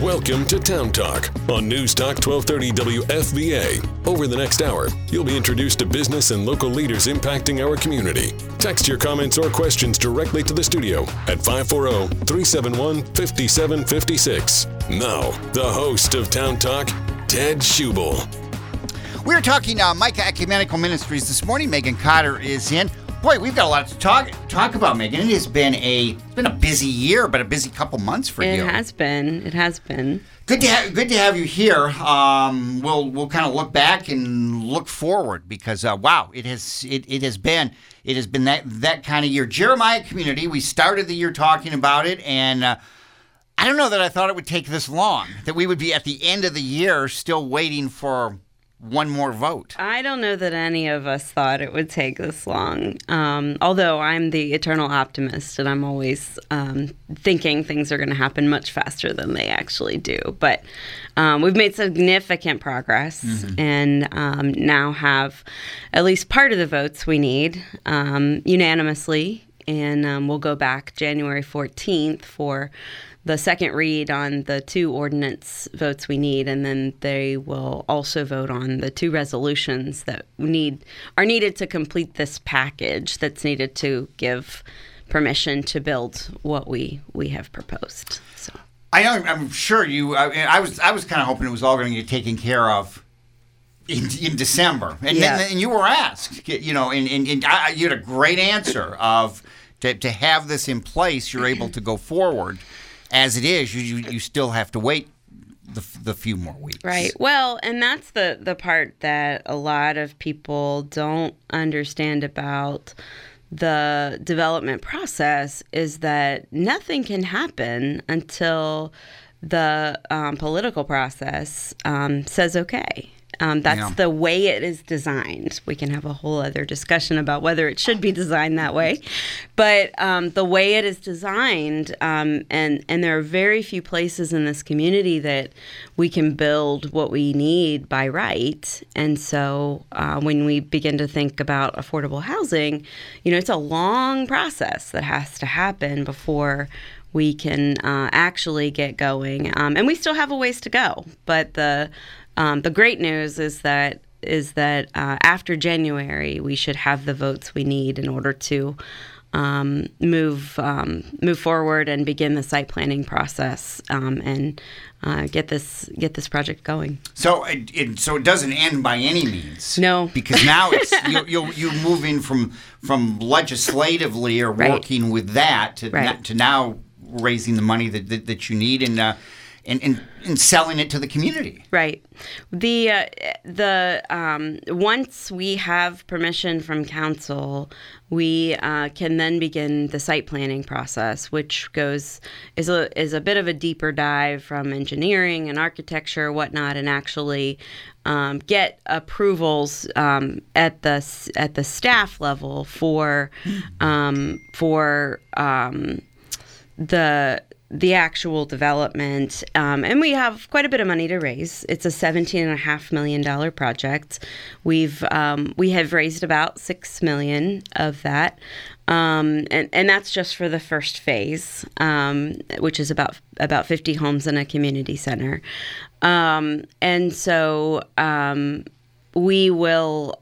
Welcome to Town Talk on News Talk 1230 WFVA. Over the next hour, you'll be introduced to business and local leaders impacting our community. Text your comments or questions directly to the studio at 540-371-5756. Now, the host of Town Talk, Ted Schubel. We're talking Micah Ecumenical Ministries this morning. Megan Cotter is in. Boy, we've got a lot to talk about, Megan. It has been a busy year, but a busy couple months for you. It has been. Good to have you here. We'll kind of look back and look forward because wow, it has been that kind of year. Jeremiah Community. We started the year talking about it, and I don't know that I thought it would take this long. That we would be at the end of the year still waiting for one more vote. I don't know that any of us thought it would take this long, although I'm the eternal optimist and I'm always thinking things are going to happen much faster than they actually do. But we've made significant progress and now have at least part of the votes we need unanimously, and we'll go back January 14th for the second read on the two ordinance votes we need, and then they will also vote on the two resolutions that are needed to complete this package that's needed to give permission to build what we have proposed. So I'm sure you. I was kind of hoping it was all going to get taken care of in December, and then you were asked, and you had a great answer of to have this in place. You're able to go forward. As it is, you still have to wait the few more weeks. Right. Well, and that's the part that a lot of people don't understand about the development process is that nothing can happen until the political process says okay. That's the way it is designed. We can have a whole other discussion about whether it should be designed that way. But the way it is designed, and there are very few places in this community that we can build what we need by right. And so when we begin to think about affordable housing, it's a long process that has to happen before we can actually get going. And we still have a ways to go. But the great news is that after January, we should have the votes we need in order to move forward and begin the site planning process and get this project going. So it doesn't end by any means. No, because now it's you moving from legislatively or working with that to now raising the money that you need and selling it to the community. Right. Once we have permission from council, we can then begin the site planning process, which is a bit of a deeper dive from engineering and architecture, whatnot, and actually get approvals at the staff level for the actual development, and we have quite a bit of money to raise. It's a $17.5 million project. We have raised about $6 million of that, and that's just for the first phase, which is about 50 homes in a community center, and so we will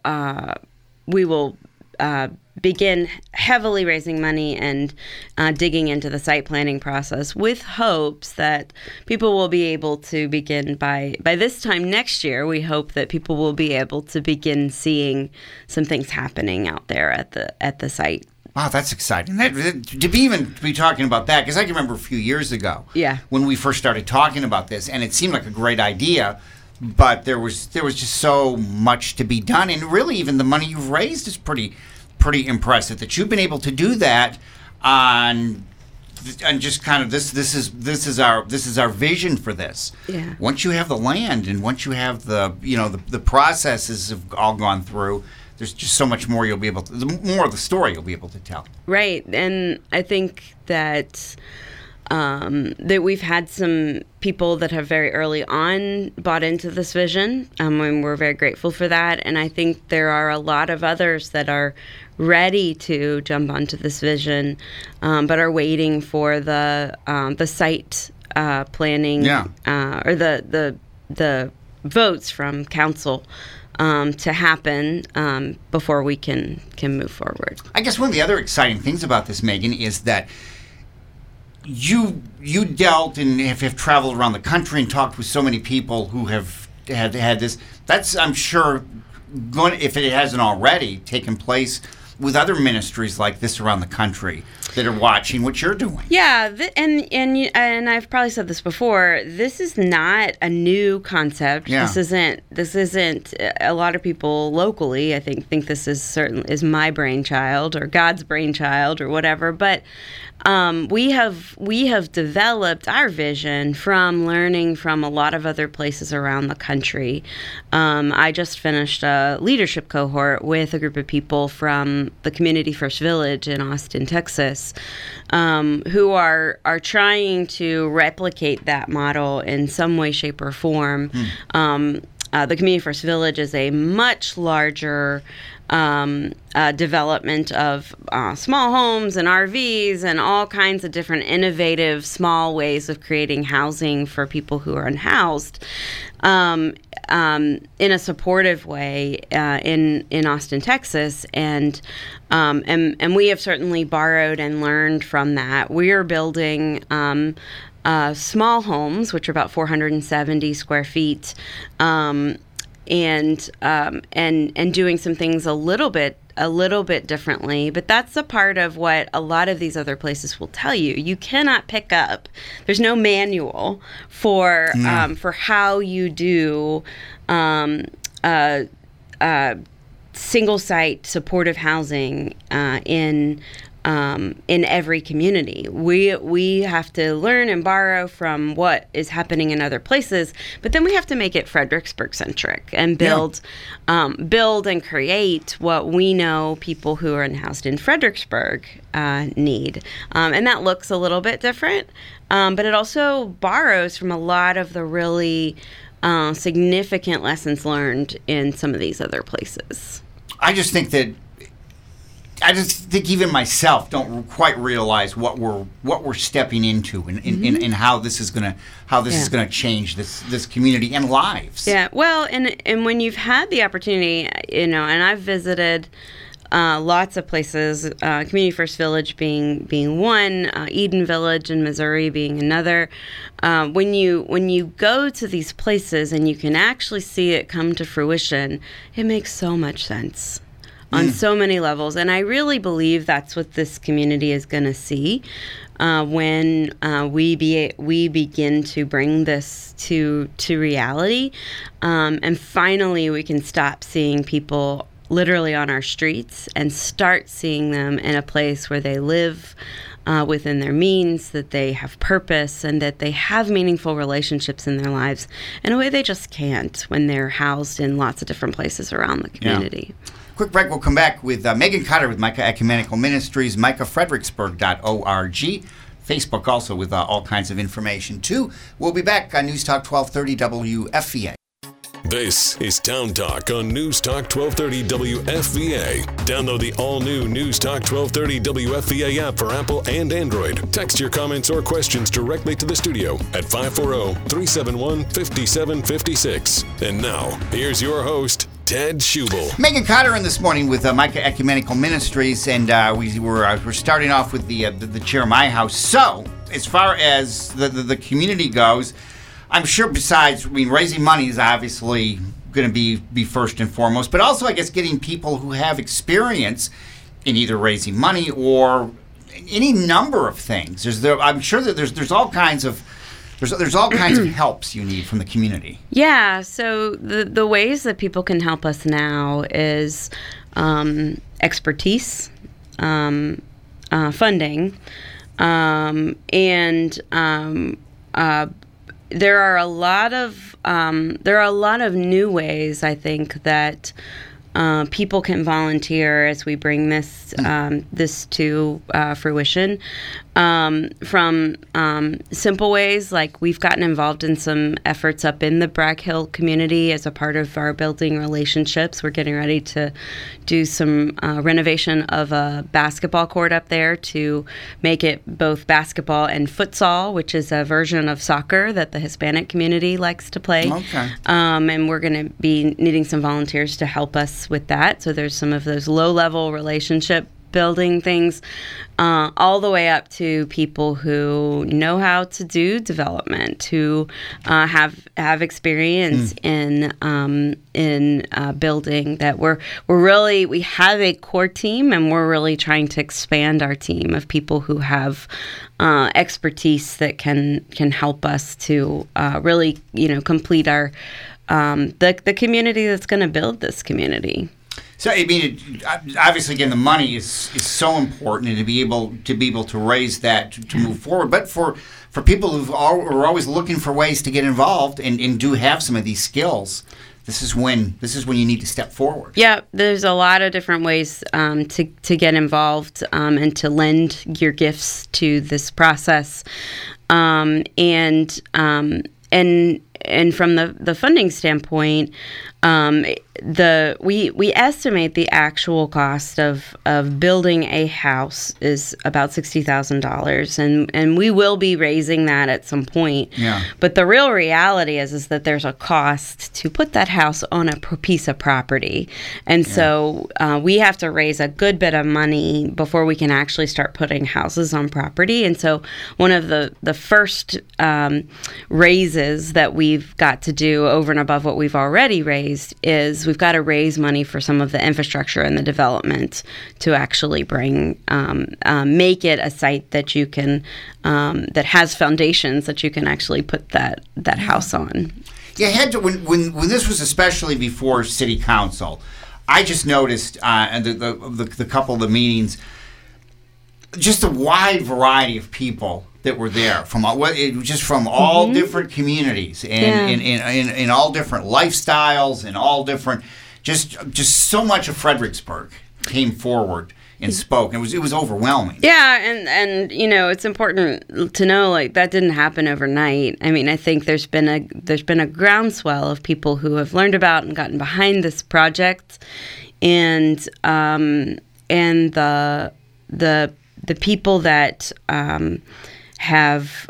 begin heavily raising money and digging into the site planning process with hopes that people will be able to begin by this time next year. We hope that people will be able to begin seeing some things happening out there at the site. Wow, that's exciting. To be talking about that, because I can remember a few years ago when we first started talking about this, and it seemed like a great idea, but there was just so much to be done, and really even the money you've raised is pretty impressive that you've been able to do that on just kind of this is our vision for this. Yeah. Once you have the land and once you have the processes have all gone through, there's just so much more the more of the story you'll be able to tell. Right, and I think that we've had some people that have very early on bought into this vision, and we're very grateful for that. And I think there are a lot of others that are ready to jump onto this vision, but are waiting for the site planning or the votes from council to happen before we can move forward. I guess one of the other exciting things about this, Megan, is that you dealt and have traveled around the country and talked with so many people who have had this. That's, I'm sure, going, if it hasn't already, taken place with other ministries like this around the country that are watching what you're doing. Yeah, and I've probably said this before. This is not a new concept. Yeah. This isn't. A lot of people locally, I think this is my brainchild or God's brainchild or whatever. But we have developed our vision from learning from a lot of other places around the country. I just finished a leadership cohort with a group of people from the Community First Village in Austin, Texas, who are trying to replicate that model in some way, shape, or form. The Community First Village is a much larger development of small homes and RVs and all kinds of different innovative small ways of creating housing for people who are unhoused in a supportive way in Austin, Texas, and we have certainly borrowed and learned from that. We are building small homes, which are about 470 square feet, and doing some things a little bit differently, but that's a part of what a lot of these other places will tell you. You cannot pick up. There's no manual for how you do single site supportive housing in every community. We have to learn and borrow from what is happening in other places, but then we have to make it Fredericksburg centric and build and create what we know people who are unhoused in Fredericksburg need. And that looks a little bit different, but it also borrows from a lot of the really significant lessons learned in some of these other places. I just think even myself don't quite realize what we're stepping into and how this is gonna change this community and lives. Yeah, well, and when you've had the opportunity, and I've visited lots of places, Community First Village being one, Eden Village in Missouri being another. When you go to these places and you can actually see it come to fruition, it makes so much sense on so many levels. And I really believe that's what this community is going to see when we begin to bring this to reality. And finally, we can stop seeing people literally on our streets and start seeing them in a place where they live within their means, that they have purpose, and that they have meaningful relationships in their lives in a way they just can't when they're housed in lots of different places around the community. Yeah. Quick break. We'll come back with Megan Cotter with Micah Ecumenical Ministries, micahfredericksburg.org. Facebook also with all kinds of information, too. We'll be back on News Talk 1230 WFVA. This is Town Talk on News Talk 1230 WFVA. Download the all-new News Talk 1230 WFVA app for Apple and Android. Text your comments or questions directly to the studio at 540-371-5756. And now, here's your host, Ted Schubel. Megan Cotter in this morning with Micah Ecumenical Ministries, and we're starting off with the Jeremiah House. So, as far as the community goes, I'm sure besides, raising money is obviously going to be first and foremost, but also, I guess, getting people who have experience in either raising money or any number of things. I'm sure that there's all kinds of helps you need from the community. Yeah, so the ways that people can help us now is expertise, funding, and there are a lot of new ways, I think, that people can volunteer as we bring this this to fruition. From simple ways, like we've gotten involved in some efforts up in the Bragg Hill community as a part of our building relationships. We're getting ready to do some renovation of a basketball court up there to make it both basketball and futsal, which is a version of soccer that the Hispanic community likes to play. Okay. And we're going to be needing some volunteers to help us with that. So there's some of those low-level relationship building things, all the way up to people who know how to do development, who have experience in building. That we have a core team, and we're really trying to expand our team of people who have expertise that can help us to really complete our the community that's going to build this community. So I mean, obviously, again, the money is so important, and to be able to raise that to move forward. But for people who are always looking for ways to get involved and do have some of these skills, this is when you need to step forward. Yeah, there's a lot of different ways to get involved and to lend your gifts to this process, and from the funding standpoint, we estimate the actual cost of building a house is about $60,000, and we will be raising that at some point. Yeah. But the real reality is that there's a cost to put that house on a piece of property, and so we have to raise a good bit of money before we can actually start putting houses on property. And so one of the first raises that we've got to do over and above what we've already raised is we've got to raise money for some of the infrastructure and the development to actually bring make it a site that you can that has foundations that you can actually put that house on. Yeah, when this was especially before City Council, I just noticed the couple of the meetings, just a wide variety of people that were there from all different communities and in all different lifestyles and all different just so much of Fredericksburg came forward and spoke. It was overwhelming. Yeah, and it's important to know that didn't happen overnight. I mean, I think there's been a groundswell of people who have learned about and gotten behind this project, and the people that have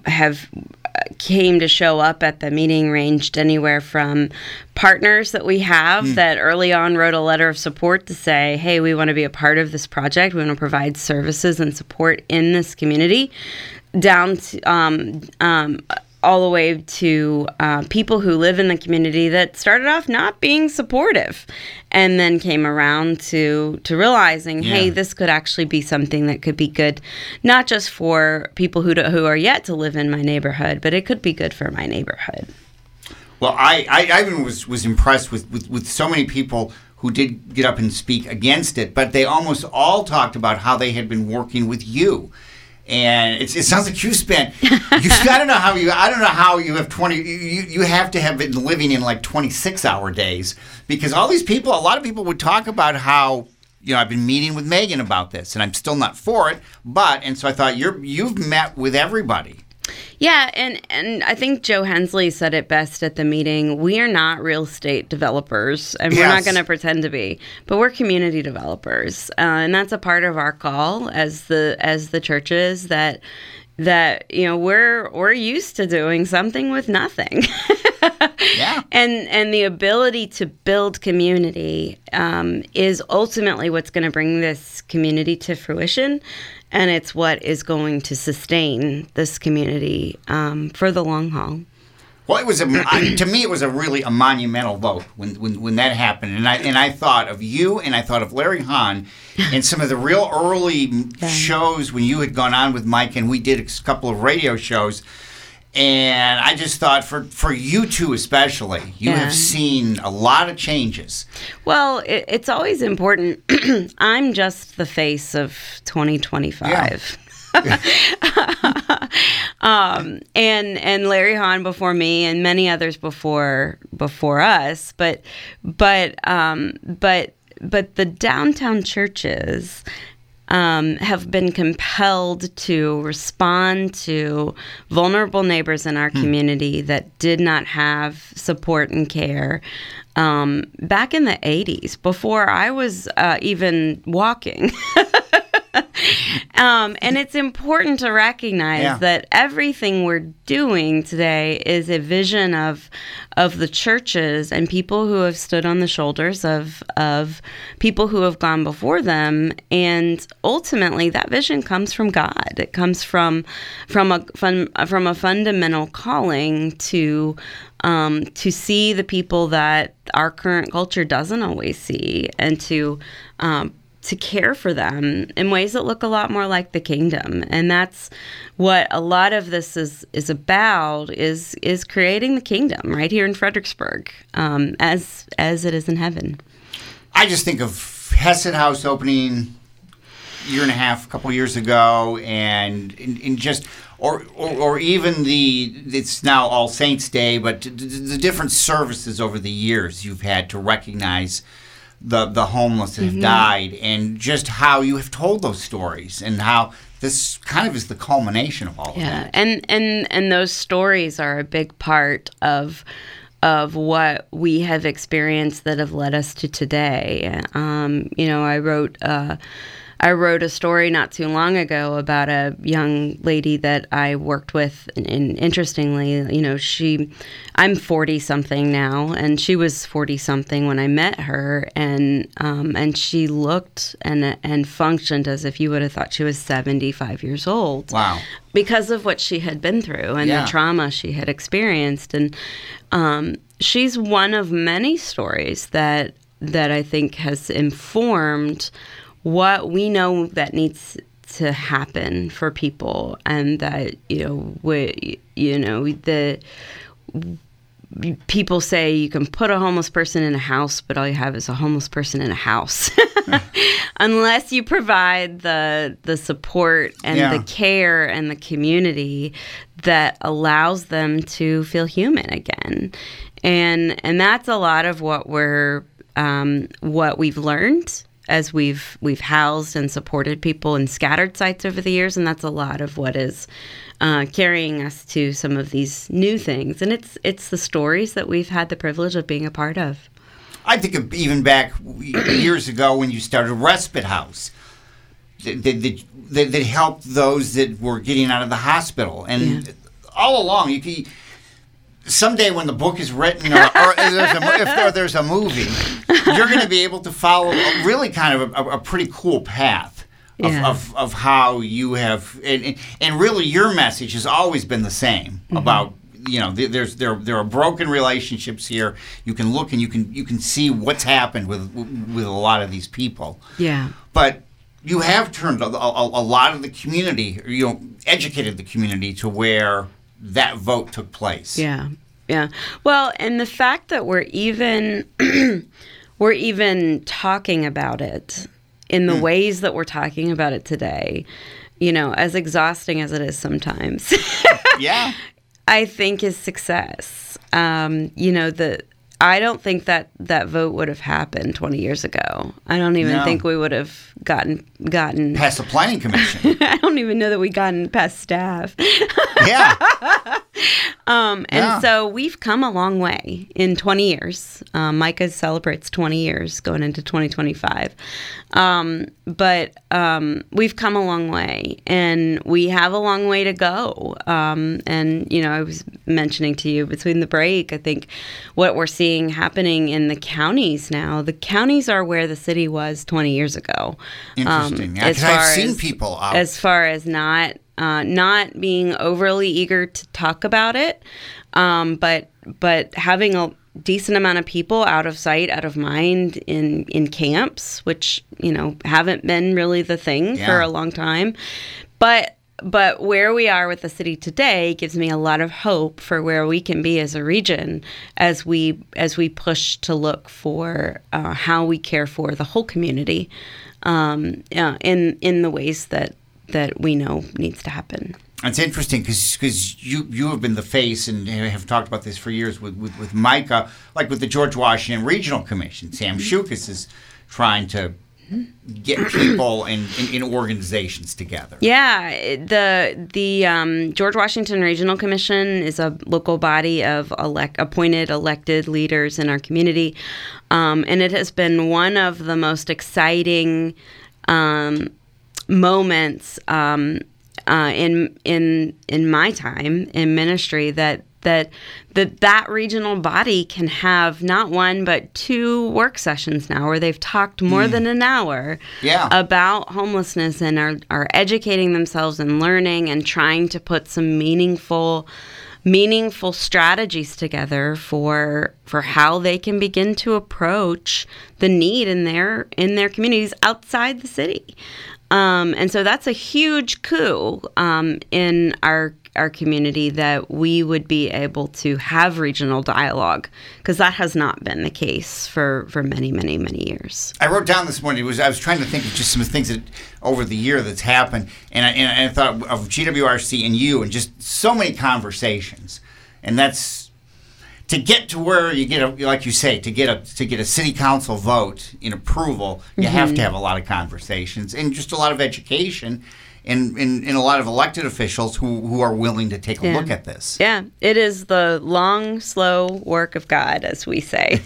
came to show up at the meeting ranged anywhere from partners that we have that early on wrote a letter of support to say, hey, we want to be a part of this project. We want to provide services and support in this community, down to all the way to people who live in the community that started off not being supportive and then came around to realizing, hey, this could actually be something that could be good, not just for people who are yet to live in my neighborhood, but it could be good for my neighborhood. Well, I even was impressed with so many people who did get up and speak against it, but they almost all talked about how they had been working with you. And it sounds like you spent. You've got to know how you. I don't know how you have 20. You have to have been living in 26-hour days, because all these people. A lot of people would talk about how I've been meeting with Megan about this, and I'm still not for it. And so I thought you've met with everybody. Yeah, and I think Joe Hensley said it best at the meeting. We are not real estate developers, and we're not going to pretend to be, but we're community developers, and that's a part of our call as the churches that we're used to doing something with nothing. Yeah. And the ability to build community is ultimately what's going to bring this community to fruition. And it's what is going to sustain this community for the long haul. Well, it was to me, it was a really monumental vote when that happened, and I thought of you, and I thought of Larry Hahn, and some of the real early shows when you had gone on with Mike, and we did a couple of radio shows. And I just thought for you two especially, you have seen a lot of changes. Well, it's always important. I'm just the face of 2025. And Larry Hahn before me, and many others before us. But the downtown churches have been compelled to respond to vulnerable neighbors in our community that did not have support and care back in the 80s, before I was even walking. And it's important to recognize that everything we're doing today is a vision of the churches and people who have stood on the shoulders of people who have gone before them. And ultimately, that vision comes from God. It comes from a fundamental calling to see the people that our current culture doesn't always see, and to care for them in ways that look a lot more like the kingdom. And that's what a lot of this is about, is creating the kingdom right here in Fredericksburg, as it is in heaven. I just think of Hesed House opening a couple years ago, and in just or even it's now All Saints Day, but the different services over the years you've had to recognize the homeless that have died, and just how you have told those stories, and how this kind of is the culmination of all of that. And those stories are a big part of what we have experienced that have led us to today. I wrote a story not too long ago about a young lady that I worked with, and interestingly, I'm 40-something now, and she was 40-something when I met her, and she looked and functioned as if you would have thought she was 75 years old. Wow. Because of what she had been through and the trauma she had experienced. And she's one of many stories that I think has informed what we know that needs to happen for people, and that people say you can put a homeless person in a house, but all you have is a homeless person in a house, unless you provide the support and the care and the community that allows them to feel human again. And that's a lot of what we've learned as we've housed and supported people in scattered sites over the years, and that's a lot of what is carrying us to some of these new things. And it's the stories that we've had the privilege of being a part of. I think of even back years ago when you started Respite House, that helped those that were getting out of the hospital, and all along you can. Someday when the book is written, or if there's a movie, you're going to be able to follow really kind of a pretty cool path of how you have, and really your message has always been the same about, there are broken relationships here. You can look and you can see what's happened with a lot of these people. Yeah. But you have turned a lot of the community, educated the community to where that vote took place. Yeah. Well, and the fact that we're even talking about it in the ways that we're talking about it today, as exhausting as it is sometimes. Yeah. I think is success. I don't think that vote would have happened 20 years ago. I don't even think we would have gotten past the planning commission. I don't even know that we gotten past staff. Yeah. And so we've come a long way in 20 years. Micah celebrates 20 years going into 2025. But we've come a long way, and we have a long way to go. And, I was mentioning to you between the break, I think what we're seeing happening in the counties now, the counties are where the city was 20 years ago. Interesting. Because I've seen people out. As far as not being overly eager to talk about it, but having a decent amount of people out of sight, out of mind in camps, which haven't been really the thing for a long time. But where we are with the city today gives me a lot of hope for where we can be as a region as we push to look for how we care for the whole community in the ways that that we know needs to happen. It's interesting because you have been the face and have talked about this for years with Micah, like with the George Washington Regional Commission. Sam Schukas is trying to get people in organizations together. Yeah, the George Washington Regional Commission is a local body of elected leaders in our community, and it has been one of the most exciting moments in my time in ministry that regional body can have not one but 2 work sessions now where they've talked more than an hour about homelessness and are educating themselves and learning and trying to put some meaningful strategies together for how they can begin to approach the need in their communities outside the city. And so that's a huge coup in our community that we would be able to have regional dialogue, because that has not been the case for many, many, many years. I wrote down this morning, I was trying to think of just some things that over the year that's happened, and I thought of GWRC and you and just so many conversations. And that's to get to where you get like you say, to get a city council vote in approval, you have to have a lot of conversations and just a lot of education and a lot of elected officials who are willing to take a look at this. Yeah, it is the long, slow work of God, as we say.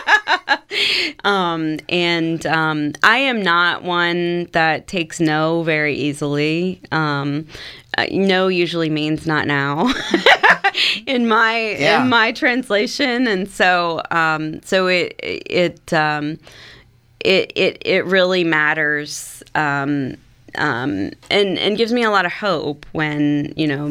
I am not one that takes no very easily. No usually means not now. in my translation, and so it really matters, and gives me a lot of hope when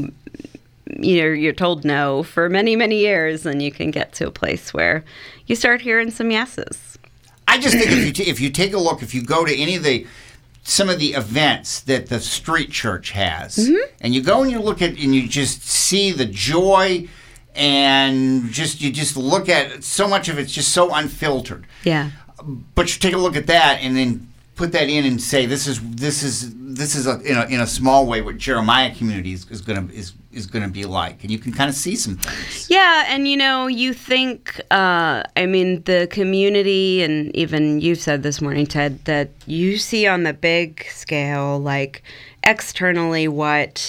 you're told no for many, many years, and you can get to a place where you start hearing some yeses. I just think if you take a look, if you go to some of the events that the street church has, and you go and you look at and you just see the joy, and you just look at so much of it's just so unfiltered. Yeah. But you take a look at that and then put that in and say this is in a small way what Jeremiah community is going to be like, and you can kind of see some things. Yeah, and you think the community, and even you've said this morning, Ted, that you see on the big scale, like externally what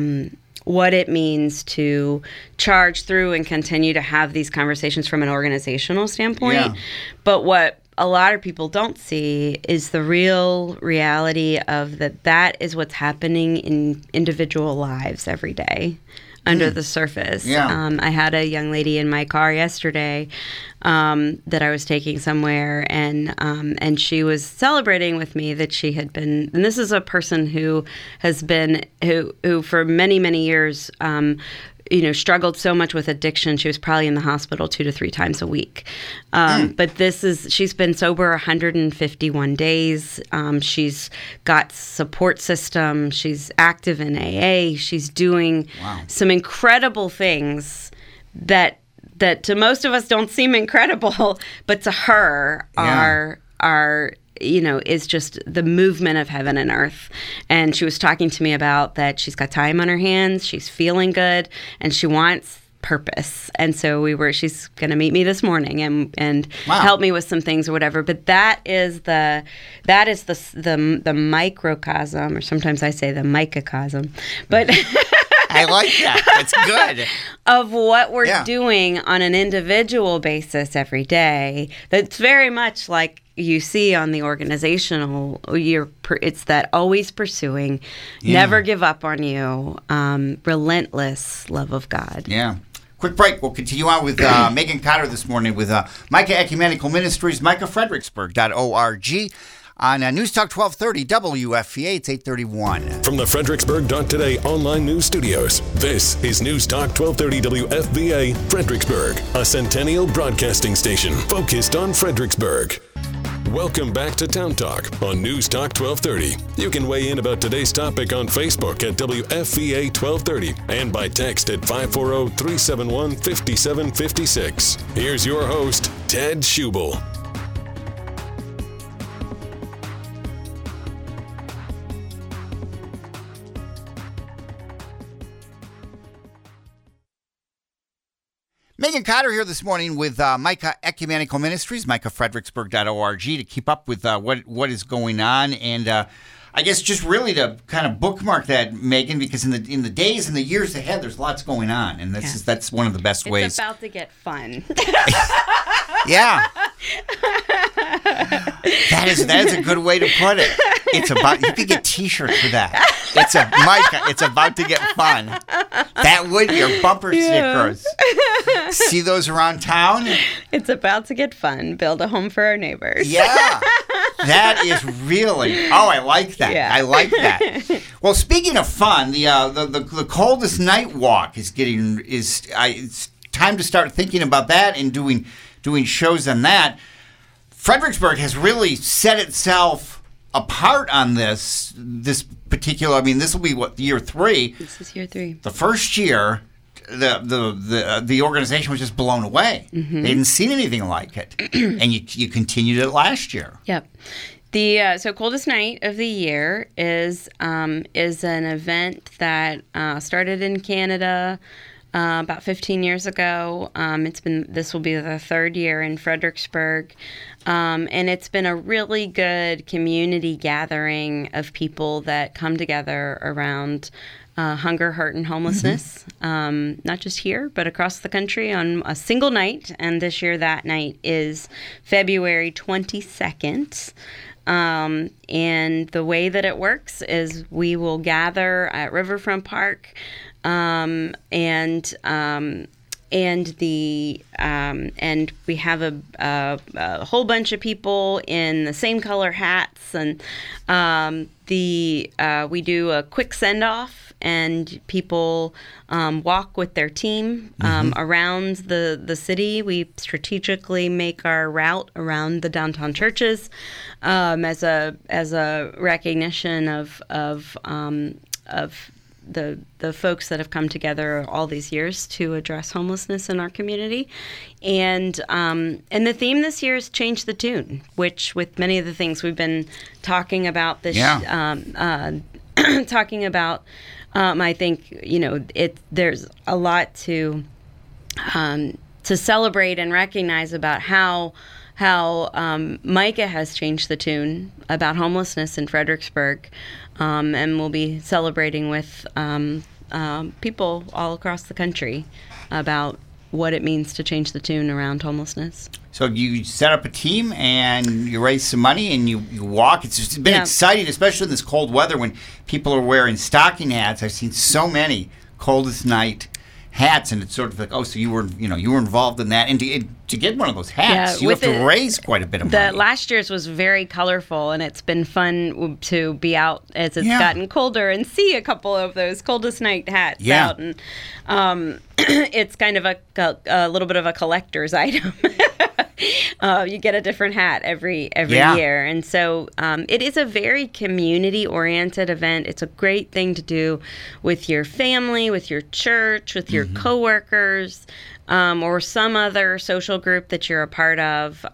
it means to charge through and continue to have these conversations from an organizational standpoint. Yeah. But what a lot of people don't see is the real reality of that is what's happening in individual lives every day under the surface. Yeah. I had a young lady in my car yesterday that I was taking somewhere, and she was celebrating with me that she had been, and this is a person who for many, many years struggled so much with addiction. She was probably in the hospital 2 to 3 times a week. But she's been sober 151 days. She's got support system. She's active in AA. She's doing some incredible things that to most of us don't seem incredible, but to her are is just the movement of heaven and earth. And she was talking to me about that she's got time on her hands, she's feeling good, and she wants purpose. And so she's going to meet me this morning and help me with some things or whatever. But that is the microcosm, or sometimes I say the microcosm. But I like that. That's good. Of what we're doing on an individual basis every day. That's very much like you see on the organizational, it's that always pursuing, never give up on you, relentless love of God. Yeah. Quick break. We'll continue on with Megan Cotter this morning with Micah Ecumenical Ministries, MicahFredericksburg.org. On News Talk 1230 WFVA, it's 8:31. From the Fredericksburg.today online news studios, this is News Talk 1230 WFVA, Fredericksburg, a Centennial broadcasting station focused on Fredericksburg. Welcome back to Town Talk on News Talk 1230. You can weigh in about today's topic on Facebook at WFVA 1230 and by text at 540-371-5756. Here's your host, Ted Schubel. Megan Cotter here this morning with Micah Ecumenical Ministries, micahfredericksburg.org, to keep up with what is going on. And I guess just really to kind of bookmark that, Megan, because in the days and the years ahead, there's lots going on. And that's one of the best ways. It's about to get fun. Yeah. That is a good way to put it. It's about, you could get T-shirts for that. Micah, it's about to get fun. That would be your bumper stickers. See those around town? It's about to get fun. Build a home for our neighbors. Yeah. That is really, I like that. Yeah. I like that. Well, speaking of fun, the coldest night walk it's time to start thinking about that and doing shows on that. Fredericksburg has really set itself apart on this particular. I mean, this will be year 3. This is year 3. The first year, the organization was just blown away. Mm-hmm. They hadn't seen anything like it, and you continued it last year. Yep. The Coldest Night of the Year is an event that started in Canada about 15 years ago. This will be the 3rd year in Fredericksburg. And it's been a really good community gathering of people that come together around hunger, hurt, and homelessness, not just here, but across the country on a single night. And this year, that night is February 22nd. And the way that it works is we will gather at Riverfront Park, and we have a whole bunch of people in the same color hats, and we do a quick send off, and people walk with their team around the city. We strategically make our route around the downtown churches as a recognition of the folks that have come together all these years to address homelessness in our community. And the theme this year is Change the Tune, which with many of the things we've been talking about this I think, there's a lot to celebrate and recognize about how Micah has changed the tune about homelessness in Fredericksburg, and we'll be celebrating with people all across the country about what it means to change the tune around homelessness. So you set up a team and you raise some money and you walk. It's been exciting, especially in this cold weather when people are wearing stocking hats. I've seen so many coldest night hats, and it's sort of like, so you were involved in that, and to get one of those hats, you have to raise quite a bit of money. Last year's was very colorful, and it's been fun to be out as it's gotten colder and see a couple of those coldest night hats out, and it's kind of a little bit of a collector's item. You get a different hat every year. And so it is a very community-oriented event. It's a great thing to do with your family, with your church, with your coworkers, or some other social group that you're a part of.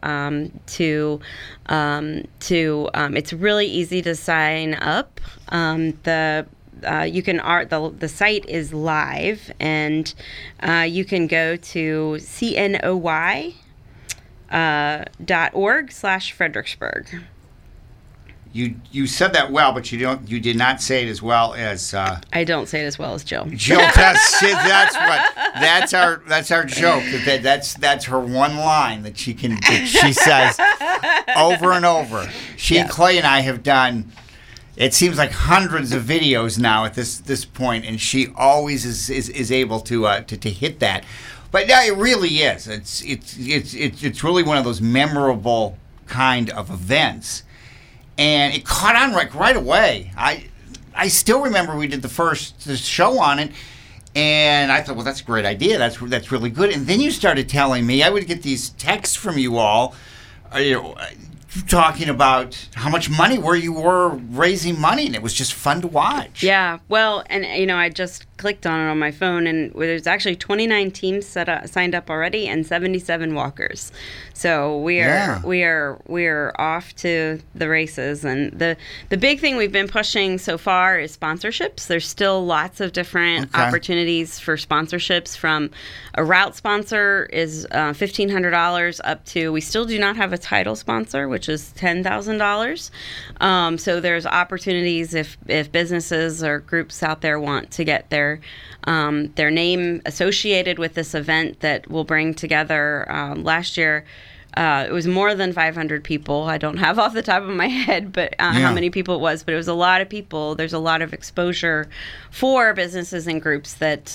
It's really easy to sign up. The site is live, and you can go to cnoy.org/Fredericksburg. You said that well, but you did not say it as well as I don't say it as well as Jill. Jill does. That's our joke. That's her one line that she says over and over. And Clay and I have done, it seems like hundreds of videos now at this point, and she always is able to hit that. But yeah, it really is. It's really one of those memorable kind of events. And it caught on right away. I still remember we did the show on it, and I thought, well, that's a great idea. That's really good. And then you started telling me, I would get these texts from you all, talking about how much money you were raising money, and it was just fun to watch. Yeah, well, and I just clicked on it on my phone, and there's actually 29 teams signed up already, and 77 walkers. So we are off to the races. And the big thing we've been pushing so far is sponsorships. There's still lots of different opportunities for sponsorships. From a route sponsor is $1,500 up to, we still do not have a title sponsor, which is $10,000. So there's opportunities if businesses or groups out there want to get their name associated with this event that we'll bring together. Last year, it was more than 500 people. I don't have off the top of my head, but how many people it was. But it was a lot of people. There's a lot of exposure for businesses and groups that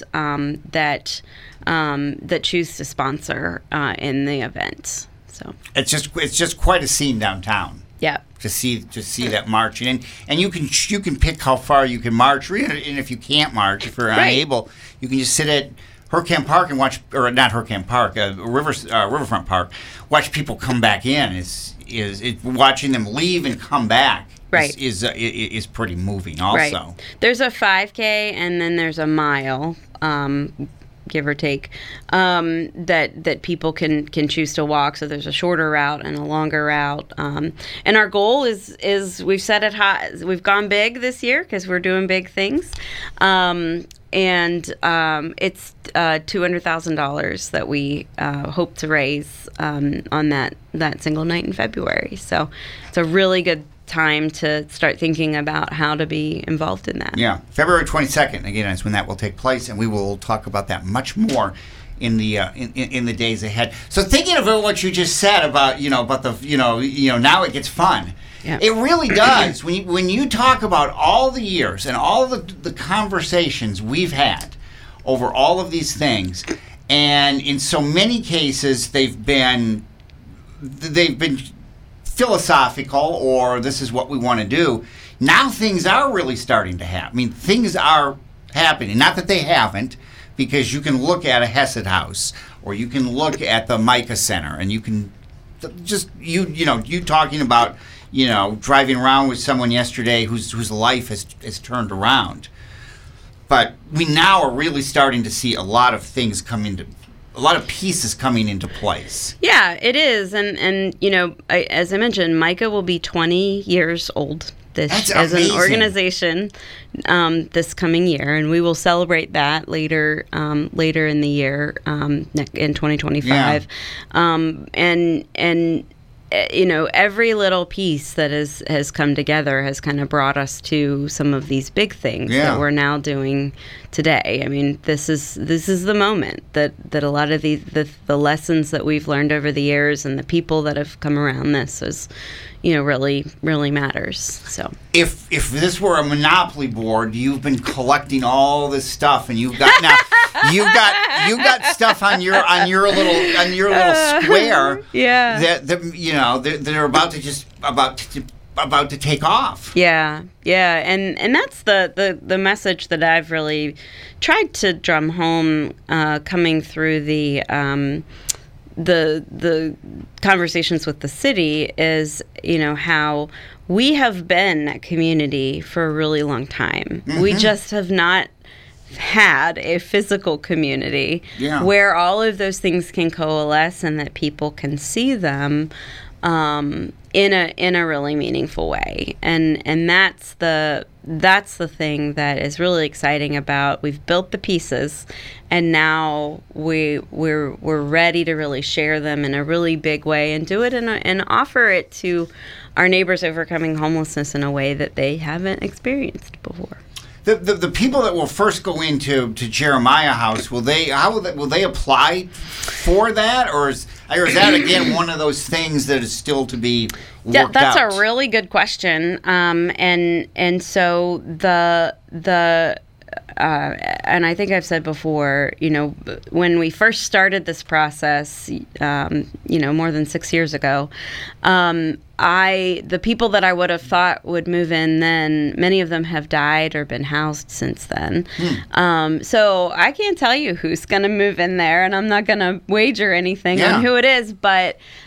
choose to sponsor in the event. So it's just quite a scene downtown. Yeah. To see that marching, and you can pick how far you can march, and if you can't march, if you're unable, you can just sit at Hurricane Park and watch, or not Hurricane Park, Riverfront Park, watch people come back in. Is watching them leave and come back. Right. Is pretty moving. Also, right. There's a 5K and then there's a mile. Give or take, that people can choose to walk. So there's a shorter route and a longer route. And our goal is we've set it high. We've gone big this year because we're doing big things. And it's $200,000 that we hope to raise on that single night in February. So it's a really good time to start thinking about how to be involved in that. Yeah, February 22nd again is when that will take place, and we will talk about that much more in the in the days ahead. So thinking about what you just said about the now it gets fun. Yeah. It really does. when you talk about all the years and all the conversations we've had over all of these things, and in so many cases they've been philosophical, or this is what we want to do. Now things are really starting to happen. I mean, things are happening. Not that they haven't, because you can look at a Hesed House, or you can look at the Micah Center, and you can just you talking about driving around with someone yesterday whose life has turned around. But we now are really starting to see a lot of things a lot of pieces coming into place. Yeah, it is. And as I mentioned, Micah will be 20 years old as an organization this coming year, and we will celebrate that later in the year in 2025. Yeah. Every little piece that has come together has kind of brought us to some of these big things that we're now doing today. I mean, this is the moment that a lot of the lessons that we've learned over the years and the people that have come around this is, really, really matters. So if this were a Monopoly board, you've been collecting all this stuff, and you've got stuff on your little square. Yeah. That are about to take off. Yeah, and that's the message that I've really tried to drum home, coming through the conversations with the city, is how we have been a community for a really long time. Mm-hmm. We just have not had a physical community where all of those things can coalesce and that people can see them in a really meaningful way, and that's the thing that is really exciting about. We've built the pieces, and now we're ready to really share them in a really big way and do it and offer it to our neighbors overcoming homelessness in a way that they haven't experienced before. The people that will first go into Jeremiah House, will they apply for that, or is that again one of those things that is still to be worked out? That's a really good question, and so and I think I've said before, when we first started this process, more than 6 years ago, the people that I would have thought would move in then, many of them have died or been housed since then. So I can't tell you who's going to move in there, and I'm not going to wager anything on who it is, but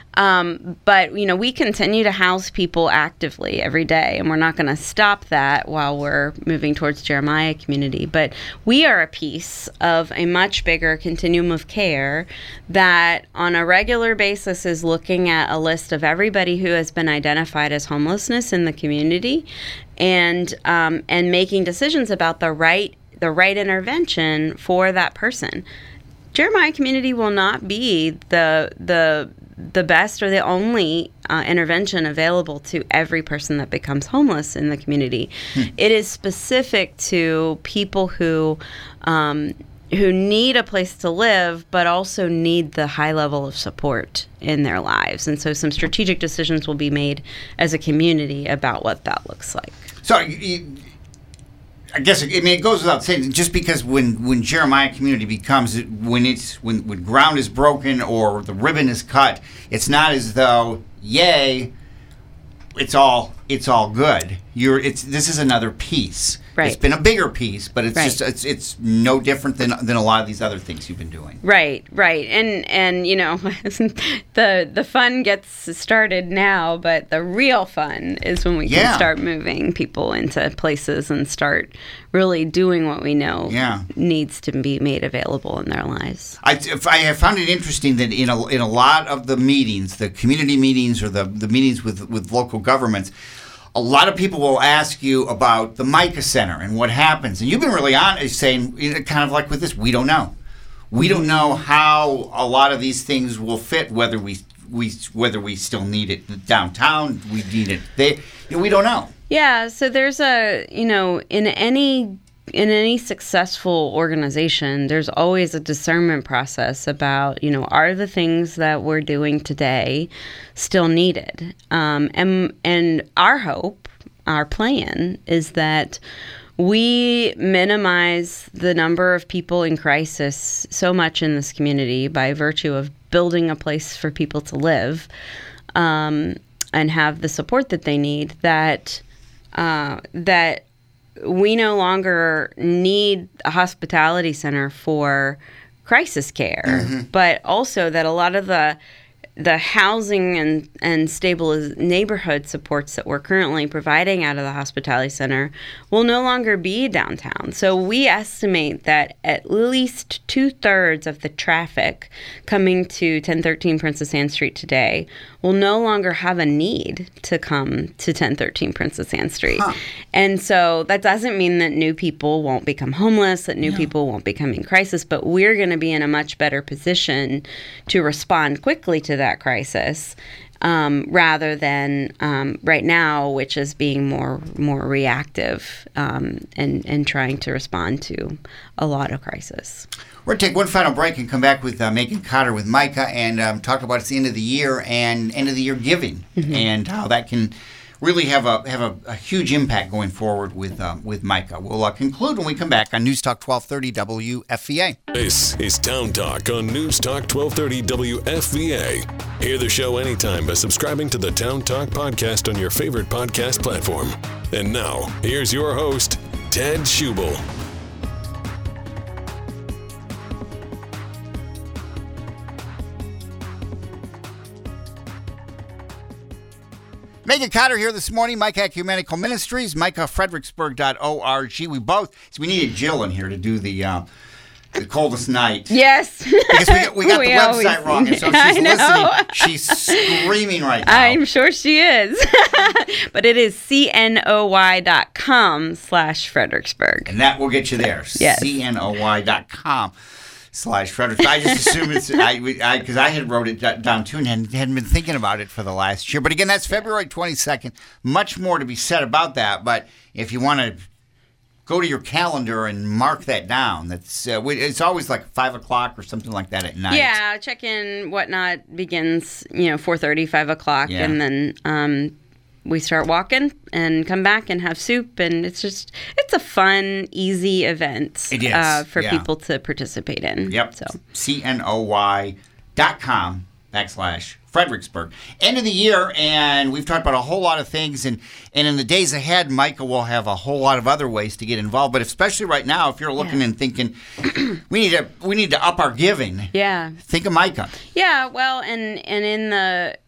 But, we continue to house people actively every day, and we're not going to stop that while we're moving towards Jeremiah Community. But we are a piece of a much bigger continuum of care that on a regular basis is looking at a list of everybody who has been identified as homelessness in the community and making decisions about the right intervention for that person. Jeremiah Community will not be the best or the only intervention available to every person that becomes homeless in the community. It is specific to people who need a place to live, but also need the high level of support in their lives. And so some strategic decisions will be made as a community about what that looks like. So I guess it goes without saying, just because when Jeremiah Community becomes when ground is broken or the ribbon is cut, it's not as though yay, it's all good. This is another piece. Right. It's been a bigger piece, but it's just it's no different than a lot of these other things you've been doing. Right. And the fun gets started now, but the real fun is when we can start moving people into places and start really doing what we know needs to be made available in their lives. I have found it interesting that in a lot of the meetings, the community meetings or the meetings with local governments, a lot of people will ask you about the Micah Center and what happens. And you've been really honest saying, kind of like with this, we don't know. We don't know how a lot of these things will fit, whether we still need it downtown, we need it there. We don't know. Yeah, so there's in any successful organization, there's always a discernment process about, are the things that we're doing today still needed? And our hope, our plan is that we minimize the number of people in crisis so much in this community by virtue of building a place for people to live and have the support that they need, that we no longer need a hospitality center for crisis care, but also that a lot of the housing and stable neighborhood supports that we're currently providing out of the hospitality center will no longer be downtown. So we estimate that at least 2/3 of the traffic coming to 1013 Princess Anne Street today will no longer have a need to come to 1013 Princess Anne Street. And so that doesn't mean that new people won't become homeless, that new people won't become in crisis, but we're going to be in a much better position to respond quickly to that crisis rather than right now, which is being more reactive and trying to respond to a lot of crisis. We're going to take one final break and come back with Megan Cotter with Micah and talk about it's the end of the year and end of the year giving and how that can really have a huge impact going forward with Micah. We'll conclude when we come back on News Talk 1230 WFVA. This is Town Talk on News Talk 1230 WFVA. Hear the show anytime by subscribing to the Town Talk podcast on your favorite podcast platform. And now, here's your host, Ted Schubel. Megan Cotter here this morning, Micah Ecumenical Ministries, MicahFredericksburg.org. We needed Jill in here to do the coldest night. Yes. Because we got the website wrong. And so she's listening. She's screaming right now. I'm sure she is. But it is cnoy.com/Fredericksburg. And that will get you there. Yes. cnoy.com/Fredericksburg. I just assume it's because I had wrote it down too and hadn't been thinking about it for the last year. But again, that's February 22nd. Much more to be said about that. But if you want to go to your calendar and mark that down, that's it's always like 5 o'clock or something like that at night. Yeah, check-in whatnot begins 4:30, 5 o'clock, and then we start walking and come back and have soup, and it's a fun, easy event for people to participate in. Yep. So cnoy.com/Fredericksburg. /Fredericksburg. End of the year, and we've talked about a whole lot of things, and in the days ahead, Micah will have a whole lot of other ways to get involved. But especially right now, if you're looking and thinking, we need to up our giving. Yeah. Think of Micah. Yeah. Well, and in the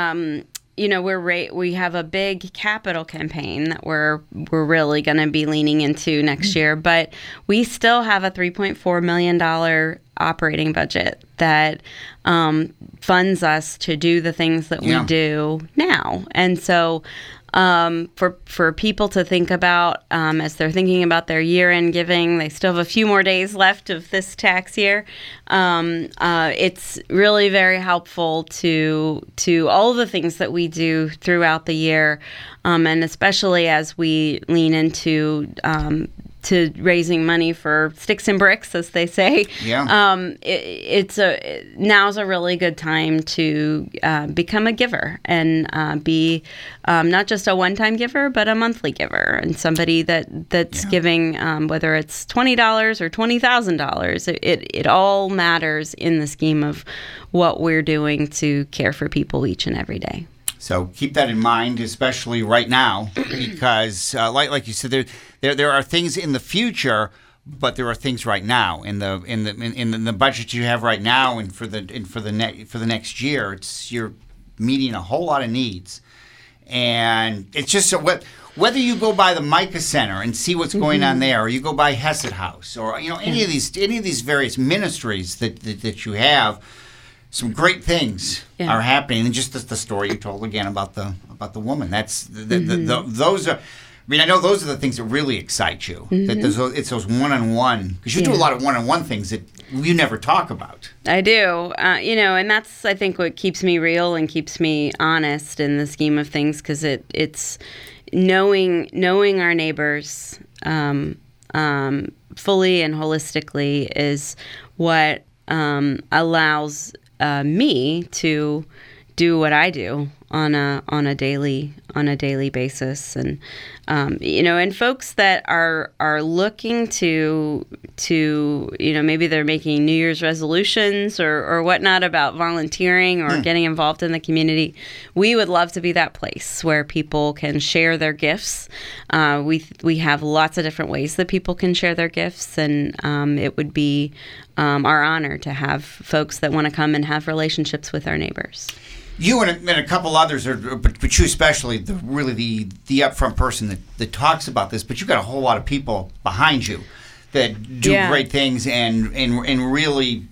we have a big capital campaign that we're really going to be leaning into next year, but we still have a $3.4 million operating budget that funds us to do the things that we do now. And so for people to think about as they're thinking about their year-end giving, they still have a few more days left of this tax year. It's really very helpful to all the things that we do throughout the year, and especially as we lean into to raising money for sticks and bricks, as they say. Yeah. Now's a really good time to become a giver and be not just a one-time giver, but a monthly giver, and somebody that's giving, whether it's $20 or $20,000. It all matters in the scheme of what we're doing to care for people each and every day. So keep that in mind, especially right now, because like you said, there are things in the future, but there are things right now in the budget you have right now, and for the next year, you're meeting a whole lot of needs, and it's just whether you go by the Micah Center and see what's going on there, or you go by Hesed House, or any of these various ministries that you have. Some great things are happening, and just the story you told again about the woman. That's those are. I mean, I know those are the things that really excite you. That it's those one-on-one, because you do a lot of one-on-one things that you never talk about. I do, and that's I think what keeps me real and keeps me honest in the scheme of things, because it's knowing our neighbors fully and holistically is what allows me to do what I do on a daily basis, and and folks that are looking to maybe they're making New Year's resolutions or whatnot about volunteering or getting involved in the community. We would love to be that place where people can share their gifts. We have lots of different ways that people can share their gifts, and it would be our honor to have folks that want to come and have relationships with our neighbors. You and a couple others, but you especially, the upfront person that talks about this. But you've got a whole lot of people behind you that do great things, and really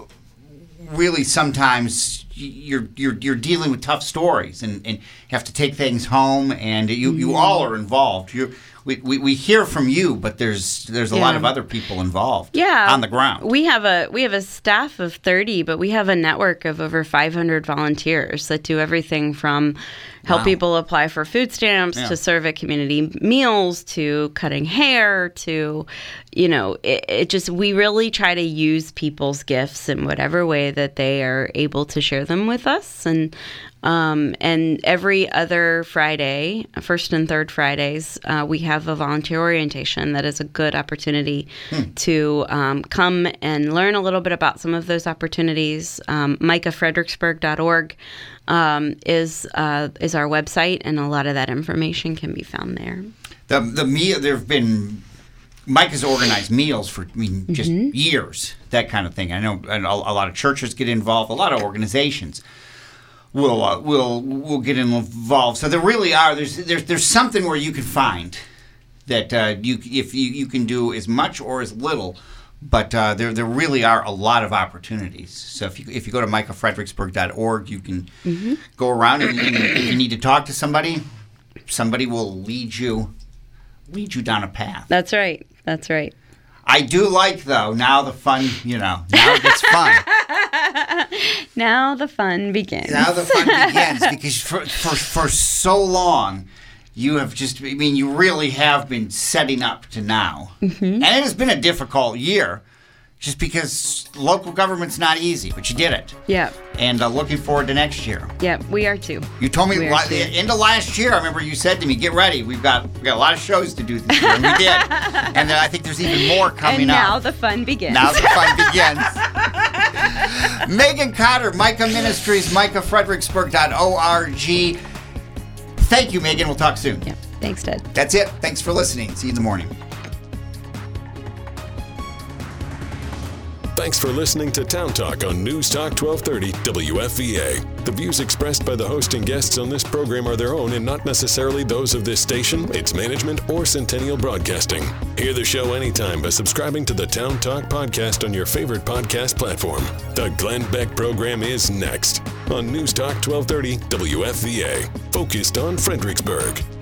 sometimes you're dealing with tough stories and have to take things home, and you all are involved. We hear from you, but there's a lot of other people involved on the ground. We have a staff of 30, but we have a network of over 500 volunteers that do everything from help people apply for food stamps to serve at community meals to cutting hair to, it just, we really try to use people's gifts in whatever way that they are able to share them with us. And every other Friday, first and third Fridays, we have a volunteer orientation that is a good opportunity to come and learn a little bit about some of those opportunities. MicahFredericksburg.org is our website, and a lot of that information can be found there. The meal, there have been Micah's organized meals for just years, that kind of thing. I know a lot of churches get involved, a lot of organizations will get involved. So there really are. There's something where you can find that if you can do as much or as little, but there really are a lot of opportunities. So if you go to MicahFredericksburg.org, you can go around, and if you need to talk to somebody will lead you down a path. That's right. I do like, though, now the fun, now it gets fun. Now the fun begins. Because for so long, you have you really have been setting up to now. And it has been a difficult year, just because local government's not easy, but you did it. Yeah. And looking forward to next year. Yeah, we are too. You told me the end of last year, I remember you said to me, get ready, we got a lot of shows to do this year, and we did. And I think there's even more coming up. And now the fun begins. Megan Cotter, Micah Ministries, MicahFredericksburg.org. Thank you, Megan. We'll talk soon. Yeah. Thanks, Ted. That's it. Thanks for listening. See you in the morning. Thanks for listening to Town Talk on News Talk 1230 WFVA. The views expressed by the host and guests on this program are their own and not necessarily those of this station, its management, or Centennial Broadcasting. Hear the show anytime by subscribing to the Town Talk podcast on your favorite podcast platform. The Glenn Beck program is next on News Talk 1230 WFVA, focused on Fredericksburg.